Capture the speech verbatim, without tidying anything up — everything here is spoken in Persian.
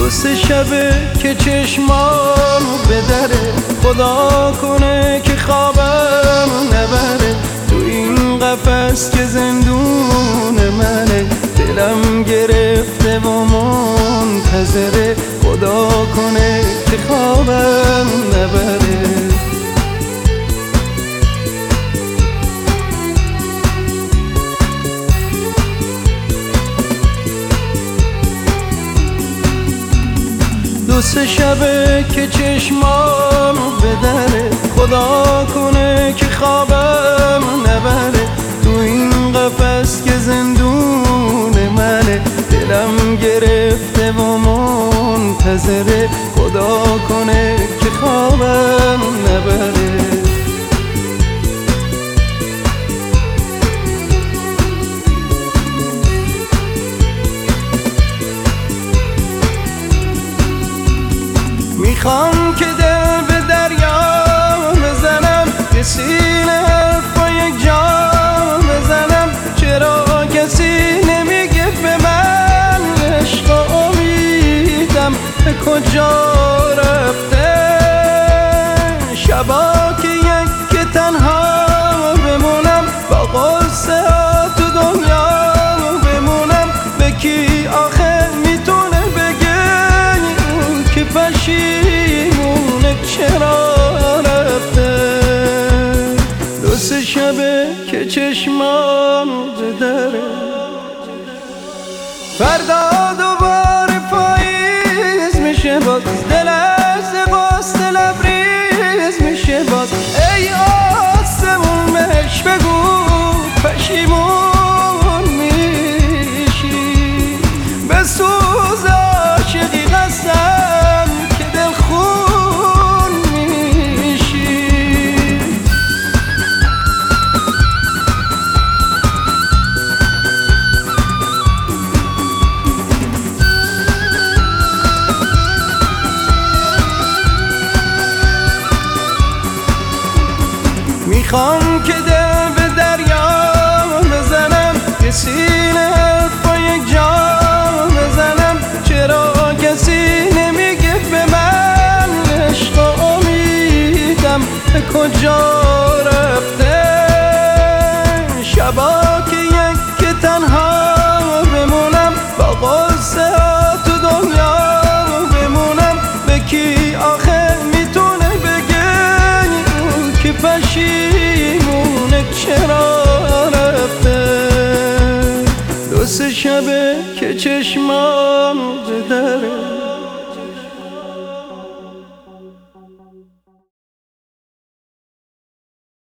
دو سه شبه که چشمامو بدره، خدا کنه که خوابم نبره. تو این قفس که زندون منه، دلم گرفته و منتظره، خدا کنه که خوابم نبره. دو سه شبه که چشمامو بدره، خدا کنه که خوابم نبره. تو این قفس که زندون منه، دلم گرفته و منتظره، خدا کنه که خوابم نبره. میخوام که دل به دریا بزنم، یه سینه حرف و یک جا بزنم. چرا کسی نمیگه به من عشق و امیدم به کجا رفته؟ شبا که یک که تنها بمونم، با قصه ها تو دنیا بمونم. به کی آخه میتونه بگه که پشیمونه چرا رفته؟ دو سه شبه که چشمامو بدره، فردا دوباره پاییز میشه باز، دل از قصد لبریز میشه باز. ای آسمون بهش بگو پشیمون میشی، بسوز عاشقی قسم که دل خون میشی. میخوام که دل به دریا بزنم، یه سینه حرف و یک جا بزنم. چرا کسی نمیگه به من عشق و امیدم به کجا رفته؟ شبا که یک که تنها بمونم، با قصه ها تو دنیا بمونم. به کی آخه میتونه بگه که پشیمونه چرا رفته؟ دو سه شبه که چشمامو بدره،